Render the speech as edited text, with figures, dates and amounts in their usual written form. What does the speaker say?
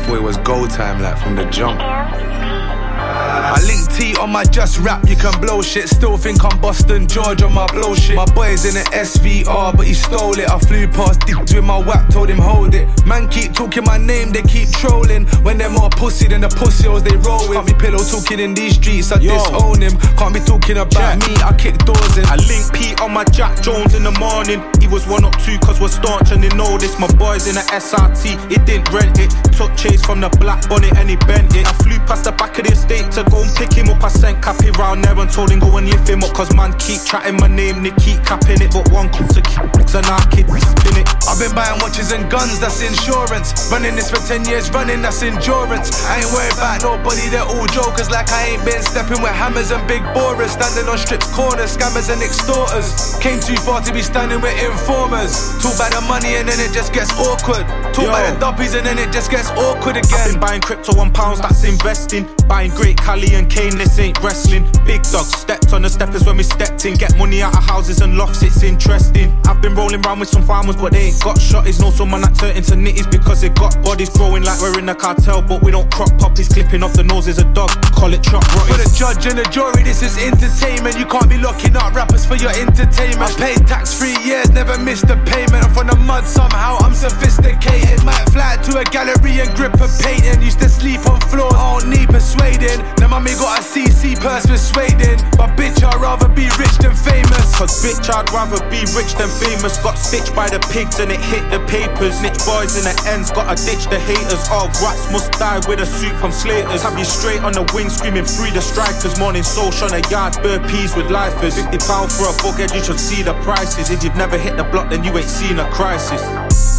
thought it was go time, like from the jump. I link T on my just rap, you can blow shit. Still think I'm Boston George on my blow shit. My boy's in an SVR, but he stole it. I flew past dicks with my whack, told him hold it. Man keep talking my name, they keep trolling. When they're more pussy than the pussy-hoes they roll with. Can't be pillow talking in these streets, I disown him. Can't be talking about me, I kick doors in. I link Pete on my Jack Jones in the morning. He was 1 up 2 cause we're staunch and they know this. My boy's in a SRT, he didn't rent it. Took chase from the black bonnet and he bent it. I flew past the back of the estate to go and pick him up. I sent Cappy round there and told him go and lift him up. Cause man keep chatting my name, they keep capping it. But one comes to kicks and our kids spin it. I've been buying watches and guns, that's insurance. Running this for 10 years running, that's endurance. I ain't worried about nobody, they're all jokers. Like I ain't been stepping with hammers and big borers. Standing on strips, corners, scammers and extorters. Came too far to be standing with informers. Talk about the money and then it just gets awkward. Talk about the duppies and then it just gets awkward again. I've been buying crypto on pounds, that's investing. Buying Great Cali and Kane, this ain't wrestling. Big dogs stepped on the steppers when we stepped in. Get money out of houses and lofts, it's interesting. I've been rolling round with some farmers, but they ain't got shotties. Know someone that turned into nitties because they got bodies growing like we're in a cartel. But we don't crop poppies, clipping off the noses of dog. Call it chop rotties. For the judge and the jury, this is entertainment. You can't be locking up rappers for your entertainment. I paid tax 3 years, never missed a payment. I'm from the mud somehow, I'm sophisticated. Might fly to a gallery and grip a painting. Used to sleep on floors, I don't need persuading. Now mommy got a CC purse persuading. But bitch, I'd rather be rich than famous. Cause bitch, I'd rather be rich than famous. Got stitched by the pigs and it hit the papers. Snitch boys in the ends, gotta ditch the haters. All rats must die with a suit from Slaters. Have you straight on the wing screaming free the strikers. Morning social on a yard, burpees with lifers. £50 for a bucket, you should see the prices. If you've never hit the block then you ain't seen a crisis.